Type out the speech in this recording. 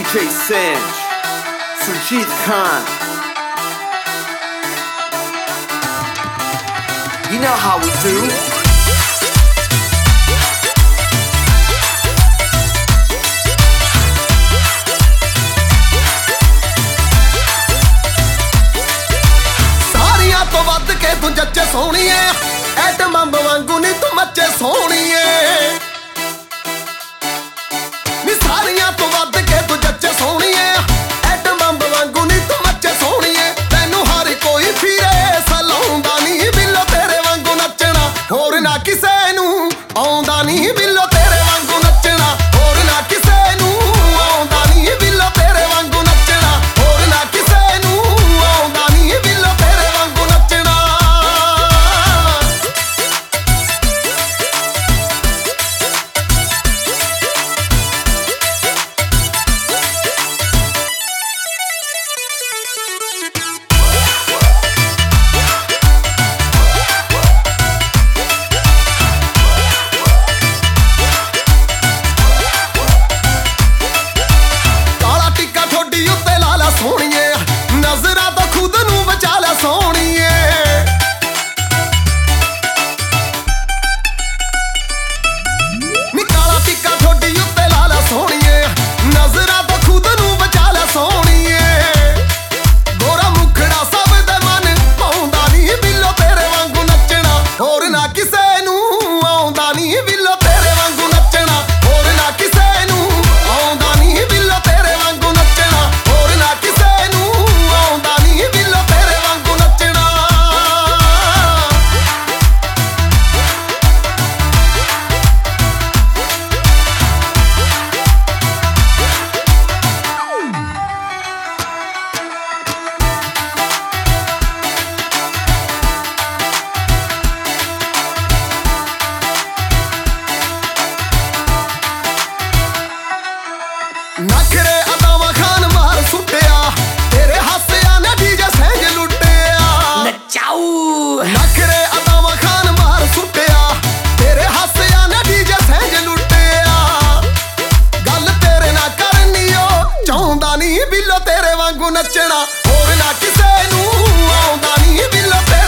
DJ Sanj, Surjit Khan. You know how we do. ਸਾਰੀਆਂ ਤੋਂ ਵੱਧ ਕੇ ਤੂੰ ਜੱਚੇ ਸੋਹਣੀਏ, ਐਟਮ ਬੰਬ ਵਾਂਗੂ ਨੀ ਤੂੰ ਮੱਚੇ ਸੋਹਣੀਏ। ਨੀ ਸਾਰੀਆਂ ਤੋਂ ਵੱਧ ਕੇ ਤੂੰ ਜੱਚੇ ਸੋਹਣੀਏ, ਐਟਮ ਬੰਬ ਵਾਂਗੂ ਨੀ ਤੂੰ ਮੱਚੇ ਸੋਹਣੀਏ। ਤੈਨੂੰ ਹਰ ਕੋਈ ਫਿਰੇ ਸਲਾਉਂਦਾ ਨੀ, ਬਿੱਲੋ ਤੇਰੇ ਵਾਂਗੂ ਨੱਚਣਾ ਹੋਰ ਨਾ ਕਿਸੇ ਨੂੰ ਆਉਂਦਾ ਨੀ। ਬਿੱਲੋ ਤੇਰੇ ਵਾਂਗੂ ਨੱਚਣਾ ਹੋਰ ਨਾ ਕਿਸੇ ਨੂੰ ਆਉਂਦਾ ਨੀ। ਬਿੱਲੋ ਤੇਰੇ ਵਾਂਗੂ ਨੱਚਣਾ ਹੋਰ ਨਾ ਕਿਸੇ ਨੂੰ ਆਉਂਦਾ ਨੀ। ਬਿੱਲੋ ਤੇਰੇ ਵਾਂਗੂ ਨੱਚਣਾ। ਕਾਲਾ ਟਿੱਕਾ ਠੋਡੀ ਉੱਤੇ ਲਾ ਲੈ ਸੋਹਣੀਏ, ਨਜ਼ਰਾਂ ਤੋਂ ਖੁਦ ਨੂੰ ਬਚਾ ਲੈ ਸੋਹਣੀਏ। ਨੀ ਕਾਲਾ ਟਿੱਕਾ ਠੋਡੀ ਉੱਤੇ ਲਾ ਲੈ ਸੋਹਣੀਏ, ਨਜ਼ਰਾਂ ਤੋਂ ਖੁਦ ਨੂੰ ਬਚਾ ਲੈ ਸੋਹਣੀਏ। ਗੋਰਾ ਮੁਖੜਾ ਸਭ ਦੇ ਮਨ ਪਾਉਂਦਾ ਨੀ, ਬਿੱਲੋ ਤੇਰੇ ਵਾਂਗੂ ਨੱਚਣਾ ਹੋਰ ਨਾ ਕਿਸੇ ਨੂੰ ਆਉਂਦਾ ਨੀ। ਬਿੱਲੋ ਤੇਰੇ ਵਾਂਗੂ ਨੱਚਣਾ ਹੋਰ ਨਾ ਕਿਸੇ ਨੂੰ ਆਉਂਦਾ ਨੀ। ਬਿੱਲੋ ਤੇਰੇ ਵਾਂਗੂ ਨੱਚਣਾ ਹੋਰ ਨਾ ਕਿਸੇ ਨੂੰ ਆਉਂਦਾ ਨੀ। ਬਿੱਲੋ ਤੇਰੇ ਵਾਂਗੂ ਨੱਚਣਾ। ਨਖਰੇ ਅਦਾਵਾਂ ਖਾਨ ਮਾਰ ਸੁੱਟਿਆ, ਤੇਰੇ ਹਾਸਿਆਂ ਨੇ ਡੀਜੇ ਸਹਿਜ ਲੁੱਟਿਆ। Ciao! ਨਖਰੇ ਅਦਾਵਾਂ ਖਾਨ ਮਾਰ ਸੁੱਟਿਆ, ਤੇਰੇ ਹਾਸਿਆਂ ਨੇ ਡੀਜੇ ਸਹਿਜ ਲੁੱਟਿਆ। ਗੱਲ ਤੇਰੇ ਨਾਲ ਕਰਨੀ ਓ ਚਾਹੁੰਦਾ ਨੀ, ਬਿੱਲੋ ਤੇਰੇ ਵਾਂਗੂ ਨੱਚਣਾ ਹੋਰ ਨਾ ਕਿਸੇ ਨੂੰ ਆਉਂਦਾ ਨੀ। ਬਿੱਲੋ